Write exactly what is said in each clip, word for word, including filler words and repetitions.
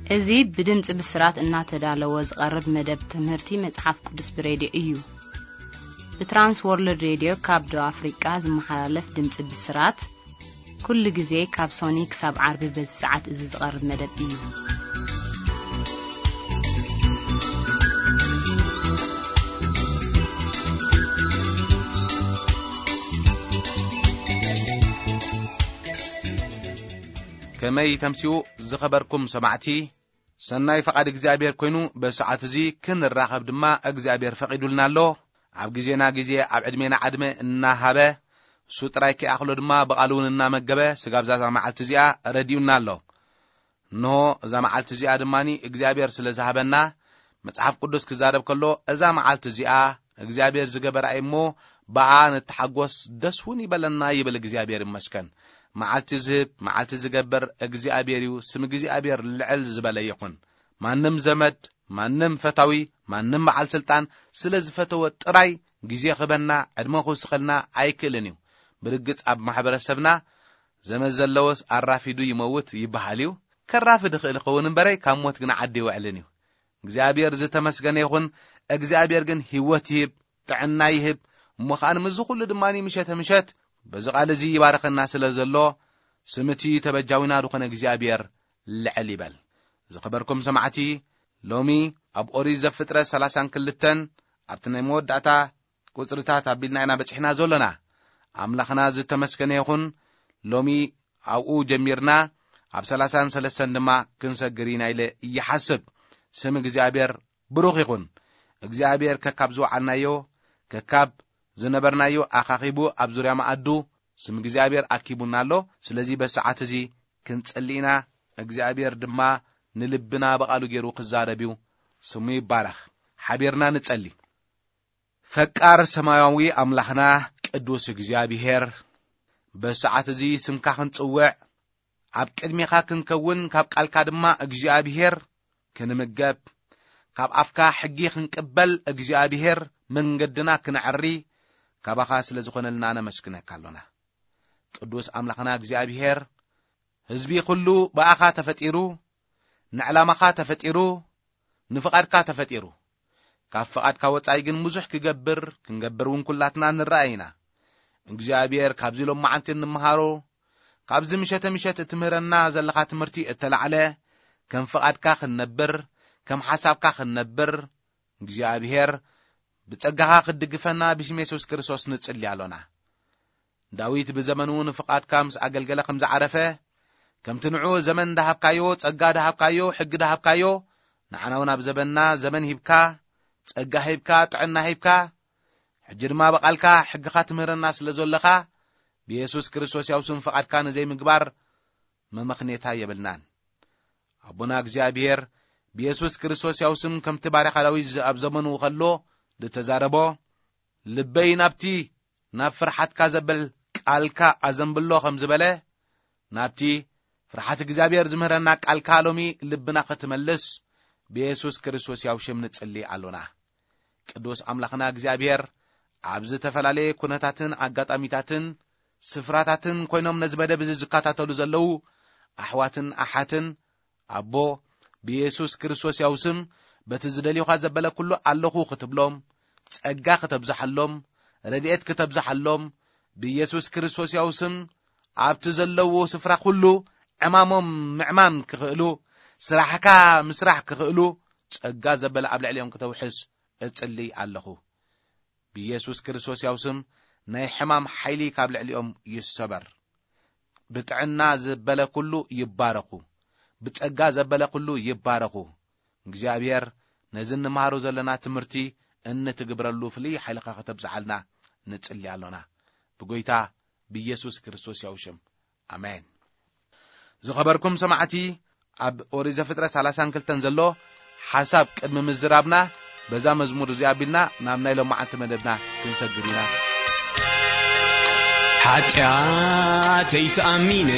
ازي بدمص بسرات እናተዳለወ ዝቀርብ መደብ ትምህርቲ መጽሐፍ ቅዱስ በሬዲዮ እዩ በትራንስ ወርልድ ሬዲዮ ካብ ደቡብ አፍሪካ ዝመሓላለፍ ድምጽ ብስራት ኩሉ ግዜ ካብ ሶኒክ ሳብ ዓርቢ በሰዓት እዚ ዝቀርብ መደብ እዩ كمي تمسيو زخبركم سمعتي سناي فقد እግዚአብሔር ኮይኑ በሰዓት እዚ ክን ራኸብ ድማ እግዚአብሔር ፈቂዱልና ኣሎ ኣብ ግዜና ግዜ ኣብ ዕድሜና ዓድመ እናሃበ ሱጥራይ ከአኽሎ ድማ በቃሉንና መገበ ስጋብዛዛ ማዓልት እዚኣ ረዲዩና ኣሎ ኖ እዛ ማዓልት እዚኣ ድማኒ እግዚአብሔር ስለዝሃበና መጽሐፍ ቅዱስ ክዛረብ ከሎ እዛ ማዓልት እዚኣ እግዚአብሔር ዝገበራይሞ ባአ ነተሐጎስ ደስውን ይበለና ይብል እግዚአብሔር ይመስከን معالتي زهب معالتي زجبر እግዚአብሔርዩ ስም እግዚአብሔር ልዕል ዝበለ ይኹን ማንም ዘመድ ማንም ፈታዊ ማንም በዓል ስልጣን ስለዝፈተወ ጥራይ ግዜ ኸበና ዕድመ ኹስኸልና አይክልንዩ ብርግጽ ኣብ ማሕበረሰብና ዘመዘለወስ አራፊዱ ይመውት ይባሃልዩ ከራፍድ ኽእል ኸውን በረይ ካሞት ግን ዓዲ ይውዕልንዩ እግዚአብሔር ዝተመስገነ ይኹን እግዚአብሔር ግን ህይወት ይህብ ጥዕና ይህብ ምኻን ምዝኹሉ ድማኒ ምሸተ ምሸት በዝቃል እዚ ይባረኸና ስለዘሎ ስምቲ ተበጃዊና ድኾነ እግዚአብሔር ልዕል ይበል ዝኸበርኩም ሰማዕቲ ሎሚ ኣብ ኦሪት ዘፍጥረት ሰላሳ ወክልተ ኣብቲ ናይ መወዳእታ ቁጽርታት ኣቢልና ኢና በጽሕና ዘሎና ኣምላኽና ዝተመስገነ ይኹን ሎሚ ኣብኡ ጀሚርና ኣብ ሰላሳ ወሰለስተ ድማ ክንሰግሪና ኢለ ይሓስብ ስም እግዚአብሔር ብሩኽ ይኹን እግዚአብሔር ከካብ ዝወዓልናዮ ከካብ ዝነበርናዮ አኻኺቡ ኣብ ዙርያ ማዕዱ ስም እግዚአብሔር አኪቡና ኣሎ ስለዚህ በሰዓት እዚ ክንጸልይና እግዚአብሔር ድማ ንልብና በቃሉ ገይሩ ክዛረቢው ስሙ ይባረኽ ሓቢርና ንጸሊ ፈቃር ሰማያዊ አምላኽና ቅዱስ እግዚአብሔር በሰዓት እዚ ስምካ ክንጽውዕ ኣብ ቅድሚኻ ክንከውን ካብ ቃልካ ድማ እግዚአብሔር ክንምገብ ካብ ኣፍካ ሕጊ ክንቅበል እግዚአብሔር መንገድና ክንዕሪ ካባኻ ስለዝኾነልና ነመስግነካ ኣለና ቅዱስ አምላኽና እግዚአብሔር ህዝቢ ሁሉ በአኻ ተፈጢሩ ንዕላማኻ ተፈጢሩ ንፍቃድካ ተፈጢሩ ካብ ፍቃድካ ወጻይ ግን ብዙሕ ክገብር ክንገብርውን ኩላትና ንራእይና እግዚአብሔር ካብዚ ሎም ማዓንቲ እንመሃሮ ካብዚ ምሸተ ምሸት እትምህረና ዘለኻ ትምህርቲ እተላዕለ ከም ፍቃድካ ክንነብር ከም ሓሳብካ ክንነብር እግዚአብሔር بጸጋኻ ክድግፈና ብስም ኢየሱስ ክርስቶስ ንጽልይ ኣለና ዳዊት በዘመኑ ንፍቃድካ ምስ አገልገለ ከም ዝዓረፈ ከም ትንዑ ዘመን ዳሃብካዮ ጸጋ ዳሃብካዮ ሕግ ዳሃብካዮ ንዓናውና በዘበና ዘመን ሂብካ ጸጋ ሂብካ ጥዕና ሂብካ ሕጂ ድማ በቃልካ ሕግኻ ትምህረና ስለዘለኻ ብኢየሱስ ክርስቶስ ያውስም ፍቃድካ ነዘይ ምግባር መመኽኔታ የብልናን አቡና እግዚአብሔር ብኢየሱስ ክርስቶስ ያውስም ከም ተባረኸ ዳዊት ኣብ ዘመኑ ኸሎ ለተዛረቦ ልበይ ናብቲ ናብ ፍርሓትካ ዘብል ቃልካ አዘንብሎ ከም ዝበለ ናብቲ ፍርሓት እግዚአብሔር ዝምህረና ቃልካ ሎሚ ልብና ከተመለስ በኢየሱስ ክርስቶስ ያውሽም ንጽልይ ኣለና ቅዱስ አምላኽና እግዚአብሔር ኣብ ዝተፈላለየ ኩነታትን አጋጣሚታትን ስፍራታትን ኮይኖም ነዝመደብ ዝካታተሉ ዘለው ኣሕዋትን ኣሓትን አቦ በኢየሱስ ክርስቶስ ያውስም በቲ ዝደልዩኻ ዘበለ ኩሉ ኣለኹ ክትብሎም ጸጋ ከተብዛሐሎም ረድኤት ከተብዛሐሎም በኢየሱስ ክርስቶስ ያውስም ኣብቲ ዘለው ስፍራ ሁሉ ዕማሞም ምዕማም ክኽእሉ ስራሕካ ምስራሕ ክኽእሉ ጸጋ ዘበለ ኣብ ልዕሊኦም ከተውሕስ እጽልይ ኣለኹ በኢየሱስ ክርስቶስ ያውስም ናይ ሕማም ሓይሊ ካብ ልዕሊኦም ይሰበር ብጥዕና ዘበለ ኩሉ ይባረኹ ብጸጋ ዘበለ ኩሉ ይባረኹ እግዚአብሔር ነዝን ማሃሮ ዘለና ትምህርቲ እንትግብረሉ ፍሊ ኃይልኻ ከተብዛሐልና ንጽልይ ኣለና ብጎይታ በኢየሱስ ክርስቶስ ያውሽም አሜን ዝኸበርኩም ሰማዕቲ ኣብ ኦሪት ዘፍጥረት ሰላሳ ወክልተ ዘሎ ሓሳብ ቅድሚ ምዝራብና በዛ መዝሙር እዚ አቢልና ናብ ናይ ሎማዓንቲ መደብና ክንሰግድና ኃጢአተይ ተአሚነ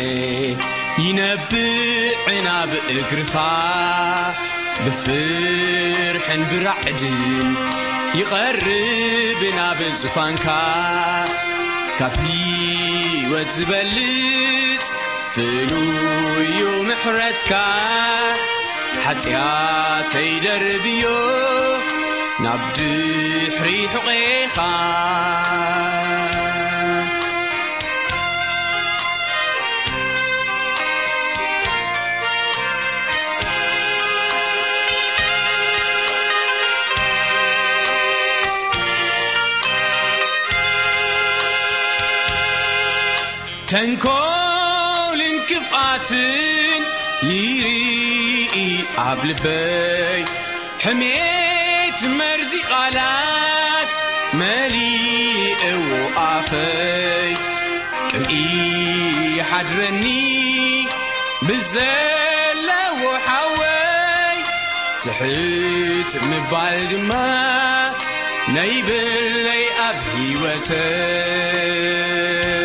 ይነብዕና ብእግርኻ بفرحن برعدن يقربنا بزفانكا كفي وتبلت فلو يوم حرتكا حتياتي دربيو نبدي حريح غيخا تنكول انكفاتن يري عبلبي حميت مرزي قالات مليء وقافي كمئي حدرني بالزلة وحوي تحيت مبالد ما نيبلي أبهي وتي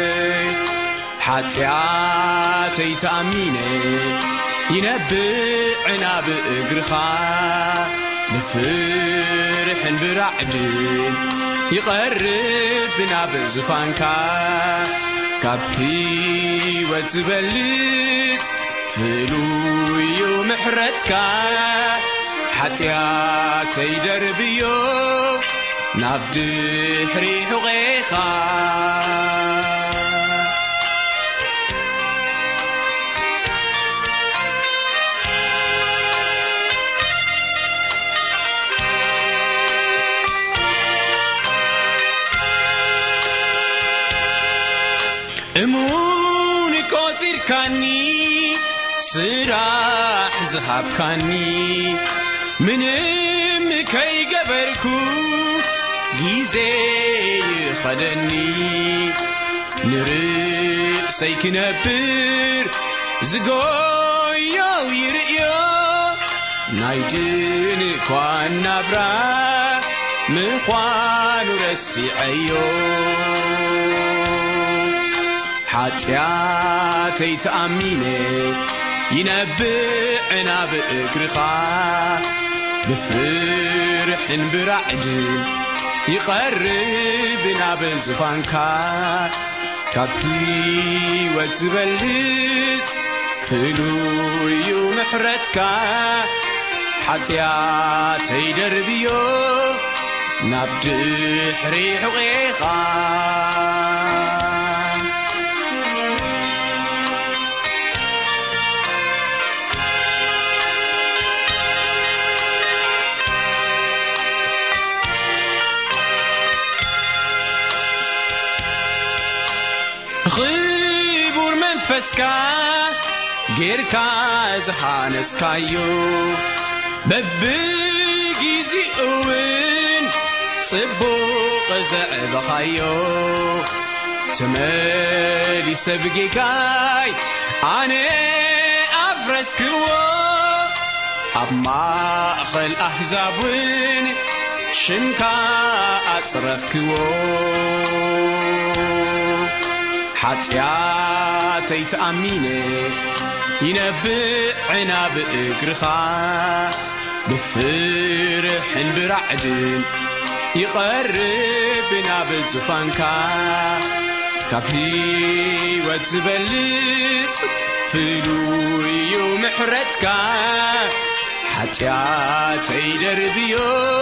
حتياتي تأميني ينبعنا بإقرخا بفرح برعد يقربنا بزفانكا كابي وتبلت فلوي ومحرتكا حتياتي دربيو نبدي حريح غيخا اموني كوتر كاني سراح زهاب كاني منم كي قبركو جيزي خدني نرق سيكنبر زقويا ويرقيا نايجن كوان نبرا مخوان ورسي عيو حتياتي تأميني ينبعنا بإقرخا بفرح برعد يقربنا بزفانكا كابي وتبلت فلوي ومحرتكا حتياتي دربيو نبدي حريح وغيخا غيبور منفسكا غيركا زحانسكايو ببجيزي اوين صبوق زعبخايو تمالي سبقيكاي اني افرسكو اما اخل احزابين شنكا اصرفكو حتياتي تأميني ينبعنا بإقرخا بفرح برعد يقربنا بالزفانكا كابي وتبلت فلوي ومحرتكا حتياتي دربيو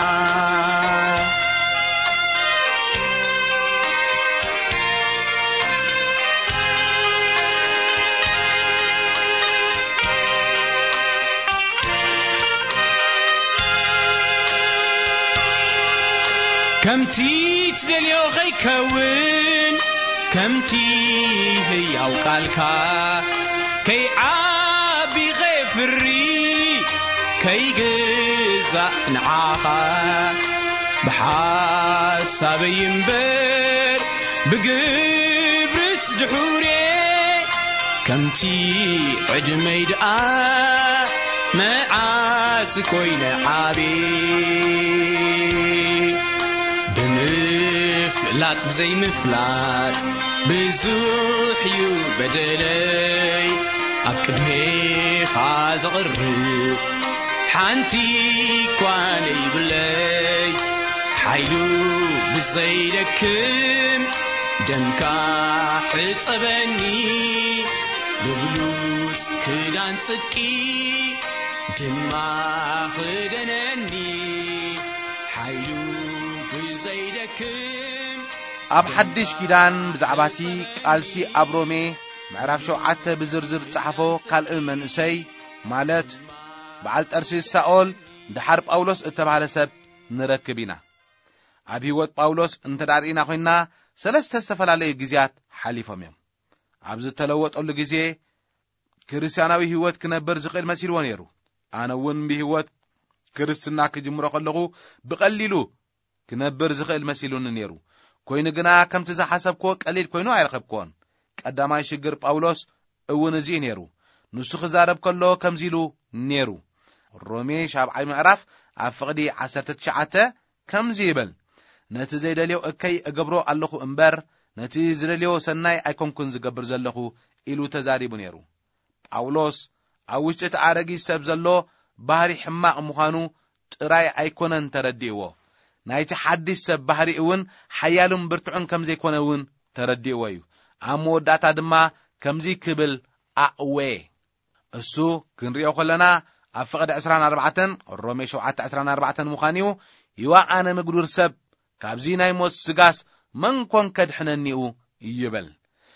كمتي تدليو غي كون كمتي هي وقالكا كي عابي غفري كي جزا نعاقا بحاسب ينبر بقبرس دحوري كمتي عجمي دقا معاس كوين عابي بمفلات بزي مفلات بزوحيو بدلي أكدمي خاز غرب حانتي كواني بلي حيلو بزيدكم دمكا حصبني ببلوس كدان صدقي ድማ خدنني حيلو بزيدكم ኣብ ሓድሽ ኪዳን ብዛዕባቲ ቃልሲ ኣብ ሮሜ ምዕራፍ ሸውዓተ ብዝርዝር ጻሕፎ ካልእ መንእሰይ ማለት በዓል ጠርሲስ ሳኦል ድሓር ጳውሎስ እተባሃለ ሰብ ንረክብ ኢና። ኣብ ህይወት ጳውሎስ እንተዳርኢና ኮይና ሰለስተ ዝተፈላለዩ ግዚያት ሓሊፎም እዮም። ኣብ ዝተለወጠሉ ግዜ ክርስቲያናዊ ህይወት ክነብር ዝኽእል መሲልዎ ነይሩ። ኣነ እውን ብህይወት ክርስትና ክጅምሮ ከለኹ ብቐሊሉ ክነብር ዝኽእል መሲሉን ነይሩ። ኮይኑ ግና ከምቲ ዝሓሰብኮ ቀሊል ኮይኑ ኣይረኸብኮን። ቀዳማይ ሽግር ጳውሎስ እውን እዚ ነይሩ። ንሱ ክዛረብ ከሎ ከምዚሉ ነይሩ። ሮሜ ሻብዓይ ምዕራፍ ኣብ ፍቕዲ ዓሰርተ ትሽዓተ ከምዚ ይብል ነቲ ዘይደልዮ እከይ እገብሮ ኣለኹ እምበር ነቲ ዝደልዮ ሰናይ ኣይኮንኩን ዝገብር ዘለኹ ኢሉ ተዛሪቡ ነይሩ። ጳውሎስ ኣብ ውሽጢ ተኣረጊት ሰብ ዘሎ ባህሪ ሕማቕ ምዃኑ ጥራይ ኣይኮነን ተረዲእዎ። ናይቲ ሓድሽ ሰብ ባህሪ እውን ሓያልን ብርቱዕን ከም ዘይኮነ እውን ተረዲእዎ እዩ። ኣብ መወዳእታ ድማ ከምዚ ክብል ኣእዌ እሱ ክንሪኦ ከለና ኣብ ፍቕዲ ዕስራን ኣርባዕተን ሮሜ ሸውዓተ ዕስራን ኣርባዕተን ምዃኑ ይዋ ኣነ ምግዱር ሰብ ካብዚ ናይ ሞት ስጋስ መንኮን ከድሕነኒኡ ይብል።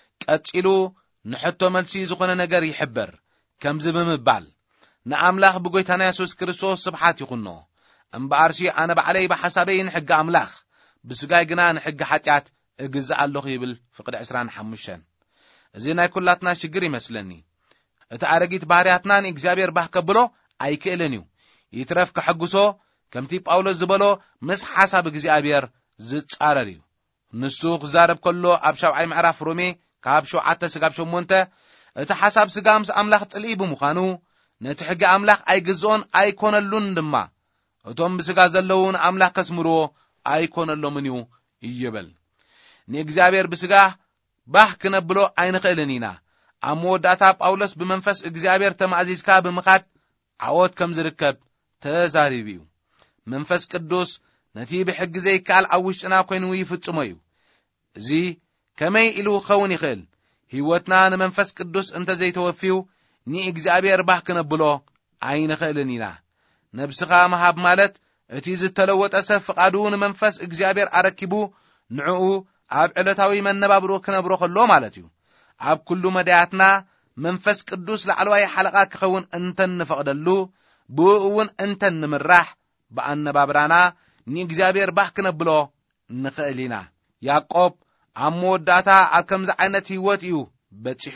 ቀጺሉ ንሕቶ መልሲ ዝኾነ ነገር ይሕበር ከምዚ ብምባል ንኣምላኽ ብጎይታና ኢየሱስ ክርስቶስ ስብሓት ይኹኖ እምበኣርሲ ኣነ ባዕለይ ብሓሳበይ ንሕጊ ኣምላኽ ብስጋይ ግና ንሕጊ ኃጢአት እግዛእ ኣለኹ ይብል ፍቕዲ ዕስራን ሓሙሽተ። እዚ ናይ ኩላትና ሽግር ይመስለኒ። እቲ ኣረጊት ባህርያትና ንእግዚአብሔር ባህ ከብሎ ኣይክእልን እዩ። ይትረፍ ክሕግሶ ከምቲ ጳውሎስ ዝበሎ ምስ ሓሳብ እግዚአብሔር ዝጻረር እዩ። ንሱ ክዛረብ ከሎ ኣብ ሻብዓይ ምዕራፍ ሮሜ ካብ ሸውዓተ ስጋብ ሸሞንተ እቲ ሓሳብ ስጋ ምስ ኣምላኽ ጽልኢ ብምዃኑ ነቲ ሕጊ ኣምላኽ ኣይግዝኦን ኣይኮነሉን ድማ እቶም ብስጋ ዘለውን ኣምላኽ ከስምርዎ ኣይኮነሎምን እዩ ይብል። ንእግዚአብሔር ብስጋ ባህ ክነብሎ ኣይንኽእልን ኢና። ኣብ መወዳእታ ጳውሎስ ብመንፈስ እግዚአብሔር ተማእዚዝካ ብምኻድ ዓወት ከም ዝርከብ ተዛሪቡ እዩ። መንፈስ ቅዱስ ነቲ ብሕጊ ዘይከኣል ኣብ ውሽጥና ኮይኑ ይፍጽሞ እዩ። እዚ ከመይ ኢሉ ኸውን ይኽእል? ህይወትና ንመንፈስ ቅዱስ እንተ ዘይተወፊዩ ንእግዚአብሔር ባህ ክነብሎ ኣይንኽእልን ኢና። ነብስኻ መሃብ ማለት እቲ ዝተለወጠ ሰብ ፍቓዱ ንመንፈስ እግዚአብሔር ኣረኪቡ ንዕኡ ኣብ ዕለታዊ መነባብሮ ክነብሮ ከሎ ማለት እዩ። ኣብ ኩሉ መዳያትና መንፈስ ቅዱስ ላዕለዋይ ሓለቓ ክኸውን እንተን ንፈቕደሉ ብኡ እውን እንተን ንምራሕ ብኣነባብራና ንእግዚአብሔር ባህ ክነብሎ ንኽእል ኢና። ያዕቆብ ኣብ መወዳእታ ኣብ ከምዚ ዓይነት ህይወት እዩ በፂሑ።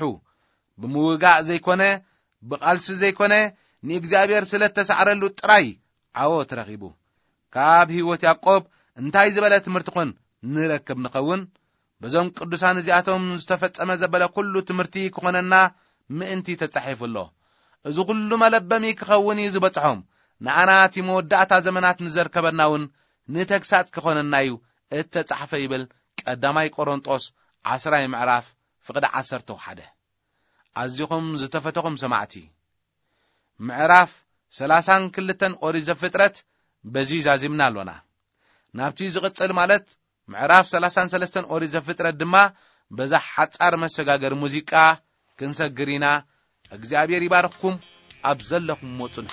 ብምውጋእ ዘይኮነ ብቓልሲ ዘይኮነ ንእግዚአብሔር ስለ ተሰዓረሉ ጥራይ ዓወት ረኺቡ። ካብ ህይወት ያዕቆብ እንታይ ዝበለ ትምህርቲ ኾን ንረክብ ንኸውን? በዞም ቅዱሳን እዚኣቶም ዝተፈጸመ ዘበለ ኩሉ ትምህርቲ ክኾነና ምእንቲ ተጻሒፉሎ። እዚ ኩሉ መለበሚ ክኸውን እዩ ዝበጽሖም። ንኣና እቲ መወዳእታ ዘመናት ንዘርከበናውን ንተግሳጽ ክኾነና እዩ እተጻሕፈ ይብል ቀዳማይ ቆሮንጦስ ዓስራይ ምዕራፍ ፍቕዲ ዓሰርተ ወሓደ። ኣዚኹም ዝተፈተኹም ሰማዕቲ ምዕራፍ ሰላሳን ክልተን ኦሪት ዘፍጥረት በዚ ዛዚምና ኣሎና። ናብቲ ዝቕጽል ማለት ምዕራፍ ሰላሳን ሰለስተን ኦሪት ዘፍጥረት ድማ በዛ ሓጻር መሰጋገር ሙዚቃ ክንሰግር ኢና። እግዚአብሔር ይባርክኩም። ኣብ ዘለኹም ሞጽን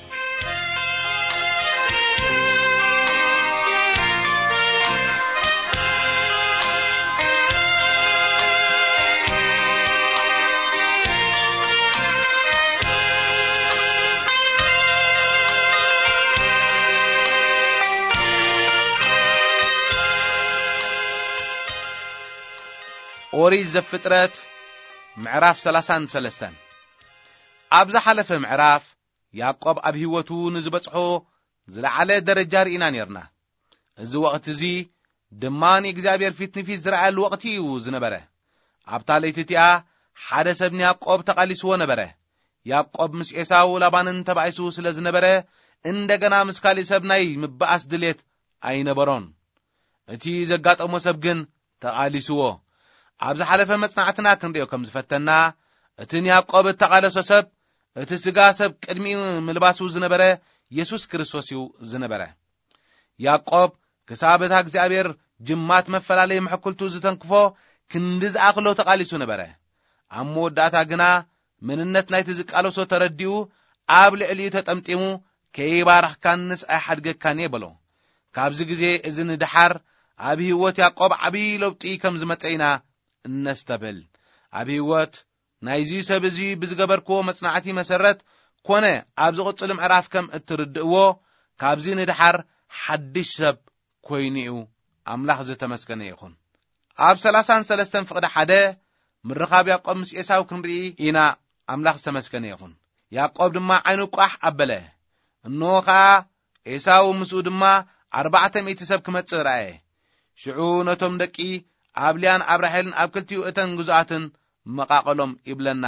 ኦሪት ዘፍጥረት ምዕራፍ ሰላሳን ሰለስተን። ኣብ ዝሓለፈ ምዕራፍ ያዕቆብ ኣብ ህይወቱ ንዝበጽሖ ዝለዓለ ደረጃ ርኢና ነርና። እዚ ወቕቲ እዚ ድማ ንእግዚአብሔር ፊት ንፊት ዝረኣየሉ ወቕቲ እዩ ዝነበረ። ኣብታ ለይቲ እቲኣ ሓደ ሰብ ንያዕቆብ ተቓሊስዎ ነበረ። ያዕቆብ ምስ ኤሳው ላባንን ተባኢሱ ስለ ዝነበረ እንደገና ምስ ካልእ ሰብ ናይ ምባኣስ ድሌት ኣይነበሮን። እቲ ዘጋጠሞ ሰብ ግን ተቓሊስዎ። ኣብ ዝሓለፈ መጽናዕትና ክንሪኦ ከም ዝፈተና እቲ ንያዕቆብ ተቓለሶ ሰብ እቲ ስጋ ሰብ ቅድሚ ምልባሱ ዝነበረ ኢየሱስ ክርስቶስ እዩ ዝነበረ። ያዕቆብ ክሳብ እታ እግዚአብሔር ጅማት መፈላለይ ምሕኩልቱ ዝተንክፎ ክንዲ ዝኣኽሎ ተቓሊሱ ነበረ። ኣብ መወዳእታ ግና ምንነት ናይቲ ዝቃለሶ ተረዲኡ ኣብ ልዕሊኡ ተጠምጢሙ ከይባርኽካንስ ኣይሓድገካን ይበሎ ካብዚ ግዜ እዚ ንድሓር ኣብ ህይወት ያዕቆብ ዓብይ ለውጢ ከም ዝመፀይና እነስተብል ኣብ ህይወት ናይዚ ሰብ እዚ ብዝገበርክዎ መጽናዕቲ መሰረት ኮነ ኣብ ዝቕጽል ምዕራፍ ከም እትርድእዎ ካብዚ ንድሓር ሓድሽ ሰብ ኮይኑኡ ኣምላኽ ዝተመስገነ ይኹን ኣብ ሰላሳን ሰለስተን ፍቕዲ ሓደ ምርኻብ ያዕቆብ ምስ ኤሳው ክንርኢ ኢና ኣምላኽ ዝተመስገነ ይኹን ያዕቆብ ድማ ዓይኑ ቋሕ ኣበለ እነሆ ኸዓ ኤሳው ምስኡ ድማ ኣርባዕተ ሚእቲ ሰብ ክመጽእ ረአየ ሽዑ ነቶም ደቂ ኣብ ልያን ኣብ ራሔልን ኣብ ክልቲኡ እተን ግዙኣትን መቃቐሎም ይብለና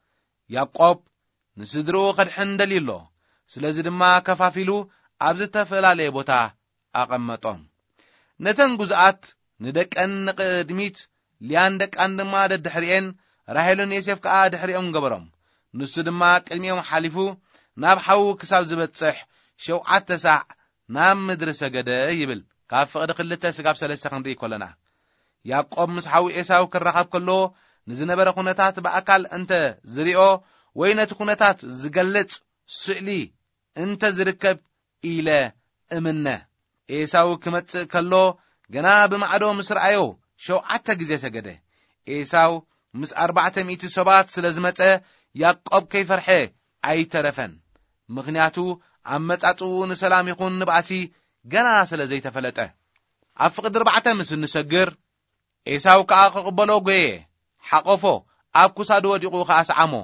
ያዕቆብ ንስድርኡ ኸድሕን ደልዩሎ ስለዚ ድማ ከፋፊሉ ኣብ ዝተፈላለየ ቦታ ኣቐመጦም ነተን ግዙኣት ንደቀን ንቅድሚት ልያን ደቃን ድማ ደድሕሪአን ራሔልን ዮሴፍ ከዓ ድሕሪኦም ገበሮም ንሱ ድማ ቅድሚኦም ሓሊፉ ናብ ሓዉ ክሳብ ዝበጽሕ ሸውዓተ ሳዕ ናብ ምድሪ ሰገደ ይብል ካብ ፍቕዲ ክልተ ስጋብ ሰለስተ ክንርኢ ኮለና ያዕቆብ ምስ ሓዊ ኤሳው ክራኸብ ከሎ ንዝነበረ ኩነታት በኣካል እንተ ዝሪኦ ወይ ነቲ ኩነታት ዝገልጽ ስእሊ እንተ ዝርከብ ኢለ እምነ ኤሳው ክመጽእ ከሎ ገና ብማዕዶ ምስ ረአዮ ሸውዓተ ግዜ ሰገደ ኤሳው ምስ ኣርባዕተ ሚእቲ ሰባት ስለ ዝመጸ ያዕቆብ ከይፈርሐ ኣይተረፈን ምኽንያቱ ኣብ መጻጽኡ ንሰላም ይኹን ንባእሲ ገና ስለ ዘይተፈለጠ ኣብ ፍቕዲ ኣርባዕተ ምስ ንሰግር ኤሳው ከዓ ክቕበሎ ጐየ ሓቆፎ ኣብ ክሳዱ ወዲቑ ከዓ ሰዓሞ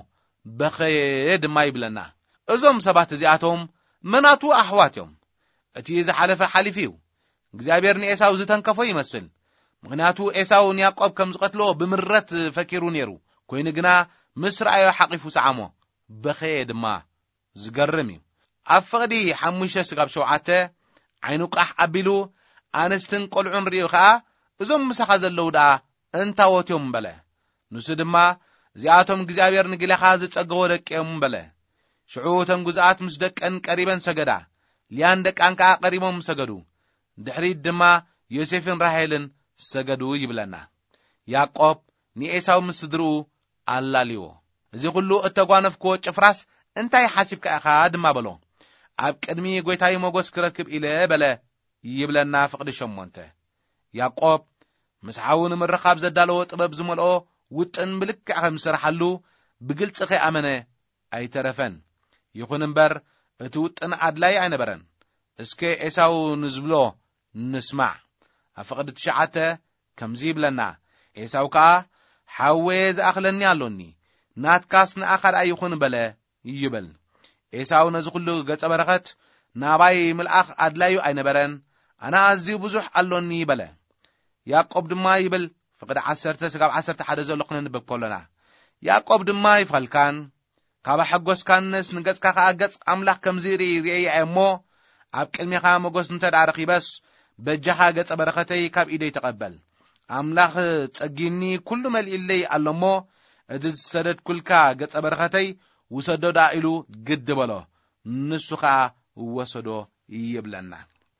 በኸየ ድማ ይብለና እዞም ሰባት እዚኣቶም መናቱ ኣሕዋት እዮም እቲ ዝሓለፈ ሓሊፍ እዩ እግዚአብሔር ንኤሳው ዝተንከፎ ይመስል ምኽንያቱ ኤሳው ንያዕቆብ ከም ዝቀትሎ ብምረት ፈኪሩ ነይሩ ኮይኑ ግና ምስ ረአዮ ሓቂፉ ሰዓሞ በኸየ ድማ ዝገርም እዩ ኣብ ፍቕዲ ሓሙሽተ ስጋብ ሸውዓተ ዓይኑ ቃሕ ኣቢሉ ኣንስትን ቆልዑን ርኢዩ ከዓ እዞም ምሳኻ ዘለዉ ደኣ እንታወትዮም በለ ንሱ ድማ እዚኣቶም እግዚአብሔር ንግለኻ ዝጸገቦ ደቂኦም በለ ሽዑ እተን ጉዝኣት ምስ ደቀን ቀሪበን ሰገዳ ልያን ደቃን ከዓ ቀሪቦም ሰገዱ ድሕሪት ድማ ዮሴፍን ራሔልን ሰገዱ ይብለና ያዕቆብ ንኤሳው ምስ ስድርኡ ኣላልዮ እዚ ኩሉ እተጓነፍክዎ ጭፍራስ እንታይ ሓሲብካ ኢኻ ድማ በሎ ኣብ ቅድሚ ጎይታይ ሞገስ ክረክብ ኢለ በለ ይብለና ፍቕዲ ሸሞንተ ያዕቆብ ምስ ሓውን ምርኻብ ዘዳለዎ ጥበብ ዝመልኦ ውጥን ብልክዕ ከም ዝስራሓሉ ብግልጽ ከይኣመነ ኣይተረፈን ይኹን እምበር እቲ ውጥን ኣድላይ ኣይነበረን እስከ ኤሳው ንዝብሎ ንስማዕ ኣብ ፍቕዲ ትሽዓተ ከምዚ ይብለና ኤሳው ከዓ ሓዌ ዝኣኽለኒ ኣሎኒ ናትካስ ንኣኻድ ኣይኹን በለ ይብል ኤሳው ነዚ ኩሉ ገጸ በረኸት ናባይ ምልኣኽ ኣድላዩ ኣይነበረን ኣነ ኣዝዩ ብዙሕ ኣሎኒ በለ ያዕቆብ ድማ ይብል ፍቕዲ ዓሰርተ ስጋብ ዓሰርተ ሓደ ዘሎ ክንንብብ ከለና ያዕቆብ ድማ ይፈልካን ካብ ሓጎስካንስ ንገጽካ ከዓ ገጽ ኣምላኽ ከምዚ ርኢ ርአየ እሞ ኣብ ቅድሚኻ ሞገስ እንተደኣ ረኺበስ በጃኻ ገጸ በረኸተይ ካብ ኢደይ ተቐበል ኣምላኽ ጸጊኒ ኩሉ መልኢለይ ኣሎሞ እዚ ዝሰደድ ኩልካ ገጸ በረኸተይ ውሰዶ ዳ ኢሉ ግድ በሎ ንሱ ከዓ ወሰዶ ይብለና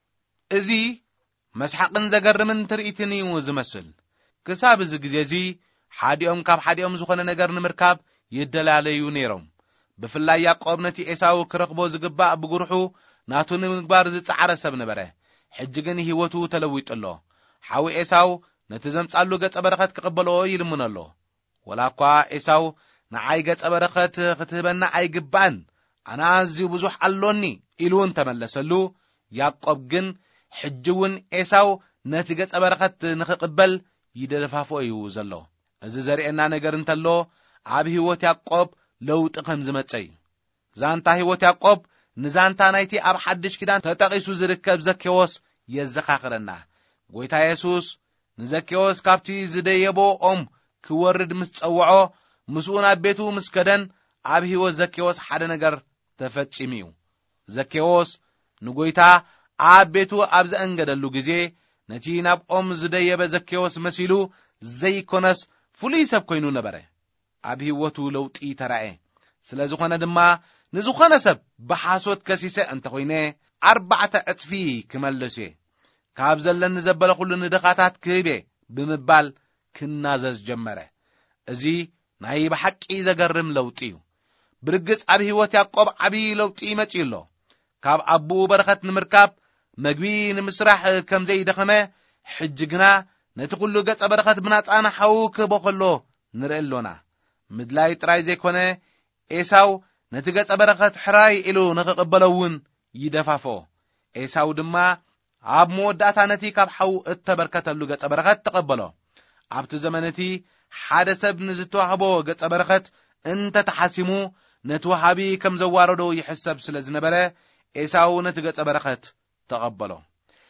እዚ መስሓቅን ዘገርምን ትርኢትን እዩ ዝመስል ክሳብ እዚ ግዜ እዚ ሓዲኦም ካብ ሓዲኦም ዝኾነ ነገር ንምርካብ ይደላለዩ ነይሮም ብፍላይ ያዕቆብ ነቲ ኤሳው ክረኽቦ ዝግባእ ብጉርሑ ናቱ ንምግባር ዝፀዓረ ሰብ ነበረ ሕጂ ግን ህይወቱ ተለዊጡሎ ሓዊ ኤሳው ነቲ ዘምጻሉ ገጸ በረኸት ክቕበሎ ይልምነሎ ወላኳ ኤሳው ንዓይ ገጸ በረኸት ክትህበና ኣይግባእን ኣነ ኣዝዩ ብዙሕ ኣሎኒ ኢሉውን ተመለሰሉ ያዕቆብ ግን ሕጂ እውን ኤሳው ነቲ ገጸ በረኸት ንኽቕበል ይደለፋፎ እዩ ዘሎ እዚ ዘርኤና ነገር እንተሎ ኣብ ህይወት ያዕቆብ ለውጢ ከም ዝመጸይ ዛንታ ህይወት ያዕቆብ ንዛንታ ናይቲ ኣብ ሓድሽ ኪዳን ተጠቒሱ ዝርከብ ዘኬዎስ የዘኻኽረና ጐይታ ኢየሱስ ንዘኬዎስ ካብቲ ዝደየቦ ኦም ክወርድ ምስ ጸውዖ ምስኡ ናብ ቤቱ ምስ ከደን ኣብ ህይወት ዘኬዎስ ሓደ ነገር ተፈጺሙ እዩ ዘኬዎስ ንጐይታ ኣብ ቤቱ ኣብ ዘእንገደሉ ጊዜ ነቲ ናብ ኦም ዝደየበ ዘኬዎስ መሲሉ ዘይኮነስ ፍሉይ ሰብ ኮይኑ ነበረ ኣብ ህይወቱ ለውጢ ተራእየ ስለ ዝኾነ ድማ ንዝኾነ ሰብ ብሓሶት ከሲሰ እንተኾይነ ኣርባዕተ ዕጥፊ ክመልስ ካብ ዘለኒ ዘበለ ኩሉ ንድኻታት ክህቤ ብምባል ክናዘዝ ጀመረ እዚ ናይ ብሓቂ ዘገርም ለውጢ እዩ برقص عبي هوت يعقوب عبي لو تيمتي له كاب أبو برخت نمركاب مجبين مسرح كم زي دخمة حججنا نتقول قص برخت بنات أنا حوك بقوله نرقلنا مدلاي تراي زي كونه إيساو نتقص برخت حراي إلو نقبلون يدفعفو إيساو دما عب مودات نتي كاب حو التبركت اللو قص برخت تقبله عبت زمانتي حادث ابن زتوهبو قص برخت انت تحاسمو نتوهبي كم زواردو يحسب سلز نبره إيساو نتقص برخت تقبله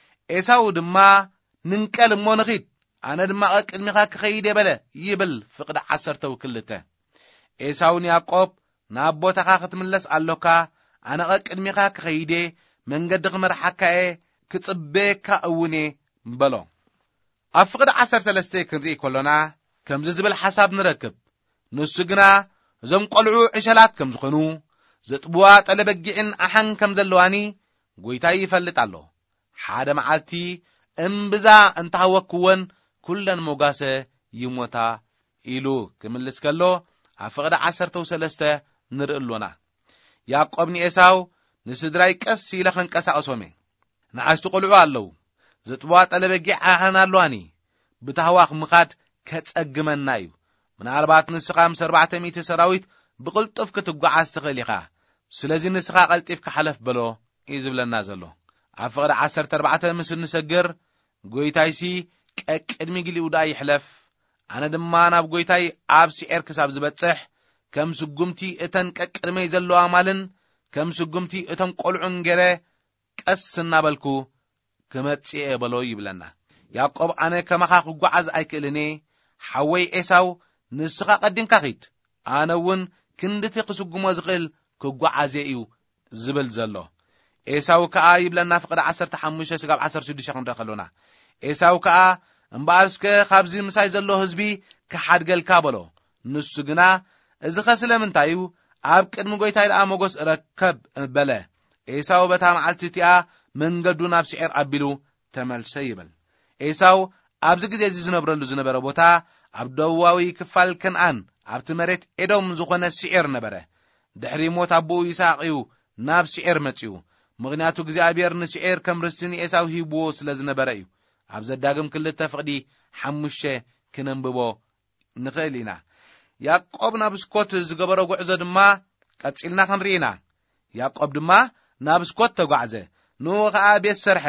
إيساو دما ننكل مونخيد أنا دما أقدمي خاك خيد يبله يبل فقد عسرته كلته إيساو يعقوب نابو تخاخت ملس اللوكا أنا أقدمي خاك خيدي من قد غمر حكاية كتصبيك أوني بلو أفقد عسر سلسته كنري كلنا كم زبل حساب نركب نسجنا زم قلعو عشلات كم زخنو زتبوات على بجعن أحن كم زلواني قويتاي يفلت الله حدا معالتي انبزا انتهوكوون كلن موغاسة يموتا إلو كملس كالو أفقد عسر توسلسته نرقلونا يعقوبني إيساو نسدراي كس يلخن كسا أسومي نعاش تقلعو اللو زتبوات على بجع أحن اللواني بتهواق مخاد كتأجمن نايو من أربعة نسخة مسربعة ميت سراويت بقلطف كتقع استغليخا سلازي نسخة قلطف كحلف بلو إيزب للنازلو أفقد عسر تربعة مسل نسجر قويتايسي كأكدمي قلي ودا يحلف أنا دمانا بقويتاي عابسي إركساب زبتسح كم سقمتي اتن كأكدمي زلو عمالن كم سقمتي اتن قلعن جري كأسنا بالكو كمتسي بلو يبلنا يعقوب أنا كما خاقو قعز أيكلني حوي إيساو نسخة قدين كاخيت أنا ون كندتي قسقو مزقل كقعزيئيو زبل زلو إيساو كا يبلنا فقد عسر تحمشة سقاب عسر سودي شخم دخلونا إيساو كا مبارسك خابزي مساي زلو هزبي كحاد قل كابلو نسقنا إذا خسل من تايو عابك المقويتاي الآموغوس ركب بلا إيساو بتام عالتتيا من قدو نفسي عير عبلو تمال سيبل إيساو عبزك زي زنبرلو زنبرا بوتا عبدواوي كفال كنعان عبت مريت إدوم زخونا سعير نبره دحري موت عبو يساقيو ناب سعير متيو مغنياتو እግዚአብሔር ንስዒር ከም ርስኒ ኤሳው ሂብዎ ስለዝነበረ እዩ ኣብ ዘዳግም ክልተ ፍቅዲ ሓሙሽተ ክነንብቦ ንኽእል ኢና ያዕቆብ ናብ ስኮት ዝገበሮ ጉዕዞ ድማ ቀፂልና ክንሪኢና ያዕቆብ ድማ ናብ ስኮት ተጓዕዘ ንኡ ከዓ ቤት ሰርሐ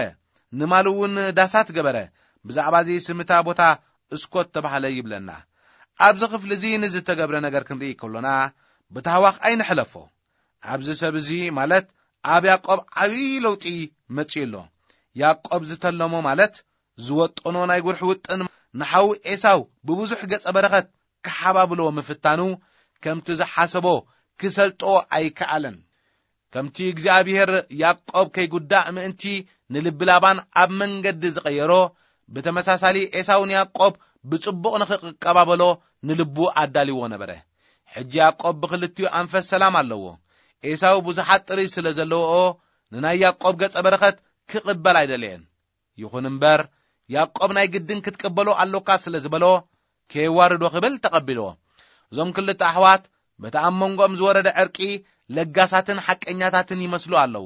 ንማሉውን ዳሳት ገበረ ብዛዕባ እዚ ስምታ ቦታ ስኮት ተባሃለ ይብለና ኣብዚ ክፍሊ እዚ ንዝተገብረ ነገር ክንርኢ ከሎና ብታዋኽ ኣይንሕለፎ ኣብዚ ሰብ እዚ ማለት ኣብ ያዕቆብ ዓብይ ለውጢ መጽኢሎ ያዕቆብ ዝተለሞ ማለት ዝወጥኖ ናይ ጉርሕ ውጥን ንሓው ኤሳው ብብዙሕ ገጸ በረኸት ክሓባብሎ ምፍታኑ ከምቲ ዝሓሰቦ ክሰልጦ ኣይከኣለን ከምቲ እግዚአብሔር ያዕቆብ ከይጉዳእ ምእንቲ ንልብ ላባን ኣብ መንገዲ ዝቀየሮ ብተመሳሳሊ ኤሳውን ያዕቆብ ብጽቡቕ ንኽቀባበሎ ንልቡ ኣዳሊዎ ነበረ ሕጂ ያዕቆብ ብክልቲኡ አንፈስ ሰላም ኣለዎ ኤሳው ብዙሓት ጥሪ ስለ ዘለዎ ንናይ ያዕቆብ ገጸ በረኸት ክቅበል ኣይደልየን ይኹን እምበር ያዕቆብ ናይ ግድን ክትቀበሎ ኣሎካ ስለ ዝበሎ ከይዋርዶ ክብል ተቀቢሎ እዞም ክልተ ኣሕዋት በተኣመንጎም ዝወረደ ዕርቂ ለጋሳትን ሓቀኛታትን ይመስሉ ኣለው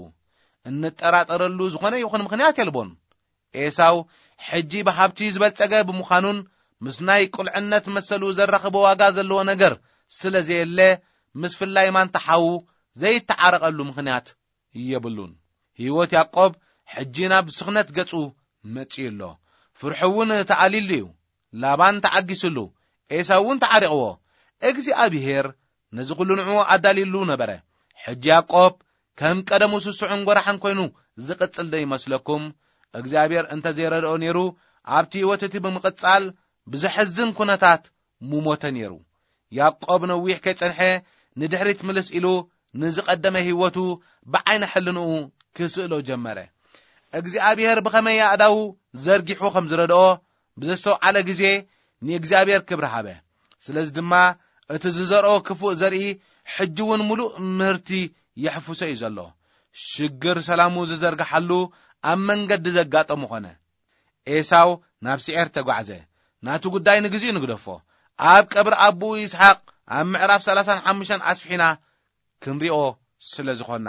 እንጠራጠረሉ ዝኾነ ይኹን ምክንያት የልቦን ኤሳው ሕጂ ብሃብቲ ዝበልጸገ ብምዃኑን ምስ ናይ ቁልዕነት መሰሉ ዘረኽቦ ዋጋ ዘለዎ ነገር ስለዘየለ ምስ ፍላይ ማን ተሓው ዘይተዓረቀሉ ምክንያት የብሉን ህይወት ያዕቆብ ሕጂ ናብ ስኽነት ገጹ መጽኢሎ ፍርሑውን ተዓሊሉ እዩ ላባን ተዓጊስሉ ኤሳውን ተዓሪቕዎ እግዚአብሔር ነዚ ኩሉ ንዑ ኣዳሊሉ ነበረ ሕጂ ያዕቆብ ከም ቀደሙ ስሱዕን ጎራሕን ኮይኑ ዝቅጽል ዶ ይመስለኩም እግዚአብሔር እንተ ዘይረድኦ ነይሩ ኣብቲ ህይወት እቲ ብምቅጻል ብዝሕዝን ኩነታት ሙሞተ ነይሩ ያዕቆብ ነዊሕ ከይጸንሐ ንድሕሪት ምልስ ኢሉ ንዝቀደመ ህይወቱ ብዓይነ ሕልንኡ ክስእሎ ጀመረ እግዚአብሔር ብኸመይ ኣዳው ዘርጊሑ ከም ዝረድኦ ብዘስተውዓለ ግዜ ንእግዚአብሔር ክብሪ ሃበ ስለዚ ድማ እቲ ዝዘርኦ ክፉእ ዘርኢ ሕጂውን ሙሉእ ምህርቲ ይሕፍሶ እዩ ዘሎ ሽግር ሰላሙ ዝዘርግሓሉ ኣብ መንገዲ ዘጋጠሙ ኾነ ኤሳው ናብ ስዔር ተጓዕዘ ናቱ ጉዳይ ንግዚኡ ንግደፎ ኣብ ቀብሪ ኣቡ ይስሐቅ ኣብ ምዕራፍ ሰላሳ ወሓሙሽተ ኣስፊና ክንሪኦ ስለ ዝኾና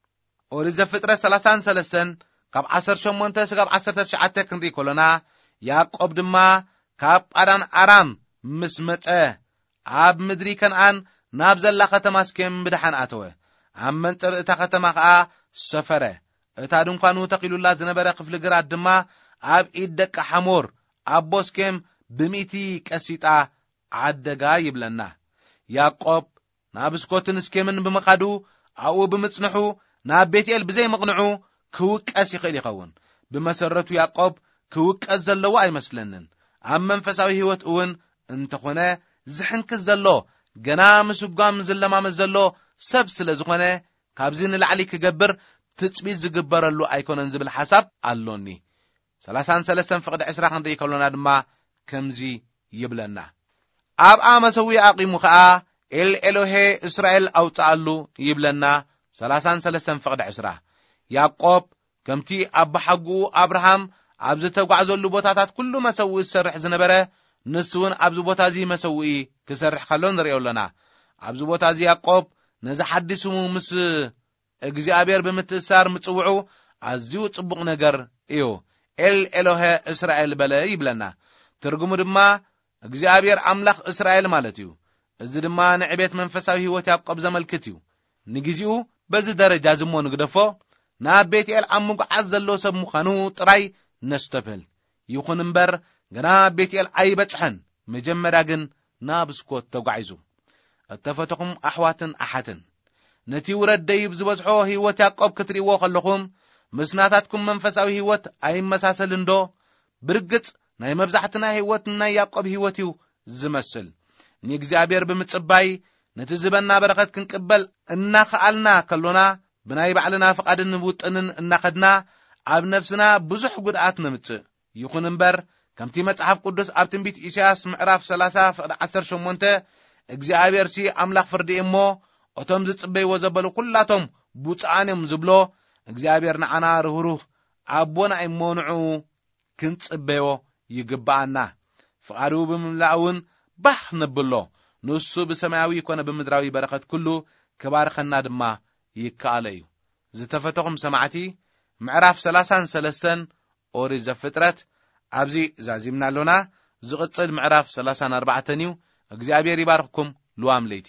ኦሪት ዘፍጥረት ሰላሳን ሰለስተን ካብ ዓሰርተ ሸሞንተ እስካብ ዓሰርተ ትሽዓተ ክንሪ ኮሎና ያዕቆብ ድማ ካብ ጳዳን አራም ምስ መጸ ኣብ ምድሪ ከነዓን ናብ ዘላ ከተማ ስኬም ብድሓን ኣተወ ኣብ መንጸር እታ ከተማ ከዓ ሰፈረ እታ ድንኳኑ ተቂሉላ ዝነበረ ክፍሊ ግራት ድማ ኣብ ኢድ ደቂ ሓሞር ኣብ ቦስኬም ብምእቲ ቀሲጣ ዓደጋ ይብለና ያዕቆብ ናብ ስኮትን ስኬምን ብምኻዱ ኣብኡ ብምጽንሑ ናብ ቤትኤል ብዘይ መቕንዑ ክውቀስ ይኽእል ይኸውን ብመሰረቱ ያዕቆብ ክውቀስ ዘለዎ ኣይመስለንን ኣብ መንፈሳዊ ህይወት እውን እንተኾነ ዝሕንክስ ዘሎ ገና ምስጓም ዝለማመዝ ዘሎ ሰብ ስለ ዝኾነ ካብዚ ንላዕሊ ክገብር ትጽቢት ዝግበረሉ ኣይኮነን ዝብል ሓሳብ ኣሎኒ ሰላሳን ሰለስተን ፍቅዲ ዕስራ ክንደይ ከሎና ድማ ከምዚ ይብለና ኣብ ኣመሰዊ ኣቂሙ ከዓ ኤል ኤሎሄ እስራኤል ኣውጻአሉ ይብለና ሰላሳን ሰለስተን ፍቅዲ ዕስራ ያዕቆብ ከምቲ ኣባሓጉ አብርሃም ኣብ ዝተጓዓዘሉ ቦታታት ኩሉ መሰዊ ዝሰርሕ ዝነበረ ንሱውን ኣብዚ ቦታ እዚ መሰዊ ክሰርሕ ከሎ ንሪኦለና ኣብዚ ቦታ እዚ ያዕቆብ ነዚ ሓዲሱ ምስ እግዚአብሔር ብምትእሳር ምጽውዑ ኣዝዩ ጽቡቕ ነገር እዩ ኤል ኤሎሄ እስራኤል በለ ይብለና ትርጉሙ ድማ እግዚአብሔር አምላኽ እስራኤል ማለት እዩ እዚ ድማ ንዕቤት መንፈሳዊ ህይወት ያዕቆብ ዘመልክት እዩ ንግዚኡ በዚ ደረጃ ዝሞ ንግደፎ ናብ ቤትኤል ኣብ ምጉዓዝ ዘሎ ሰብ ምዃኑ ጥራይ ነስተብል ይኹን እምበር ገና ቤትኤል ኣይበጽሐን መጀመርያ ግን ናብ ስኮት ተጓዒዙ እተፈተኹም ኣሕዋትን ኣሓትን ነቲ ውረድ ደይብ ዝበዝሖ ህይወት ያዕቆብ ክትሪእዎ ከለኹም ምስናታትኩም መንፈሳዊ ህይወት ኣይመሳሰልን ዶ ብርግጽ ናይ መብዛሕትና ህይወት ናይ ያዕቆብ ህይወት እዩ ዝመስል ንእግዚአብሔር ብምጽባይ ነቲ ዝበና በረኸት ክንቅበል እናኸኣልና ከሎና ብናይ ባዕልና ፍቃድን ውጥንን እናኸድና ኣብ ነፍስና ብዙሕ ጉድኣት ነምጽእ ይኹን እምበር ከምቲ መጽሓፍ ቅዱስ ኣብ ትንቢት ኢሳይያስ ምዕራፍ ሰላሳ ፍቅዲ ዓሰርተ ሸሞንተ እግዚአብሔር ሲ ኣምላኽ ፍርዲ እሞ እቶም ዝጽበይዎ ዘበሉ ኩላቶም ቡጻን እዮም ዝብሎ እግዚአብሔር ንዓና ርህሩህ ኣቦና እሞ ንዑ ክንጽበዮ ይግባአና ፍቃዱ ብምምላእውን ባህ ነብሎ ንሱ ብሰማያዊ ኮነ ብምድራዊ በረኸት ኩሉ ከባርኸና ድማ ይከኣለ እዩ ዝተፈተኹም ሰማዕቲ ምዕራፍ ሰላሳን ሰለስተን ኦሪት ዘፍጥረት ኣብዚ ዛዚምና ኣሎና ዝቕጽል ምዕራፍ ሰላሳን ኣርባዕተን እዩ እግዚአብሔር ይባርኽኩም ልዋም ለይቲ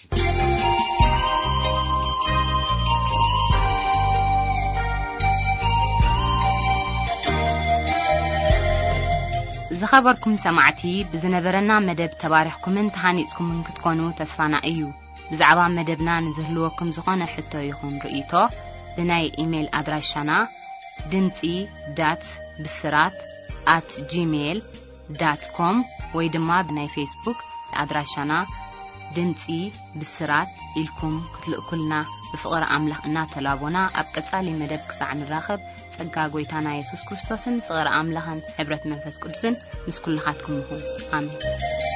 ዝኸበርኩም ሰማዕቲ ብዝነበረና መደብ ተባሪኽኩምን ተሃኒጽኩምን ክትኮኑ ተስፋና እዩ ብዛዕባ መደብና ንዝህልወኩም ዝኾነ ሕቶ ይኹን ርእይቶ ብናይ ኢሜል ኣድራሻና ድምፂ ዳት ብስራት at gmail dot com ወይ ድማ ብናይ ፌስቡክ ኣድራሻና ድምፂ ብስራት ኢልኩም ክትልእኩልና ብፍቕሪ ኣምላኽ እናተላቦና ኣብ ቀጻሊ መደብ ክሳዕ ንራኸብ ጸጋ ጎይታና ኢየሱስ ክርስቶስን ፍቕሪ ኣምላኽን ሕብረት መንፈስ ቅዱስን ምስ ኩልኻትኩም ይኹን ኣሜን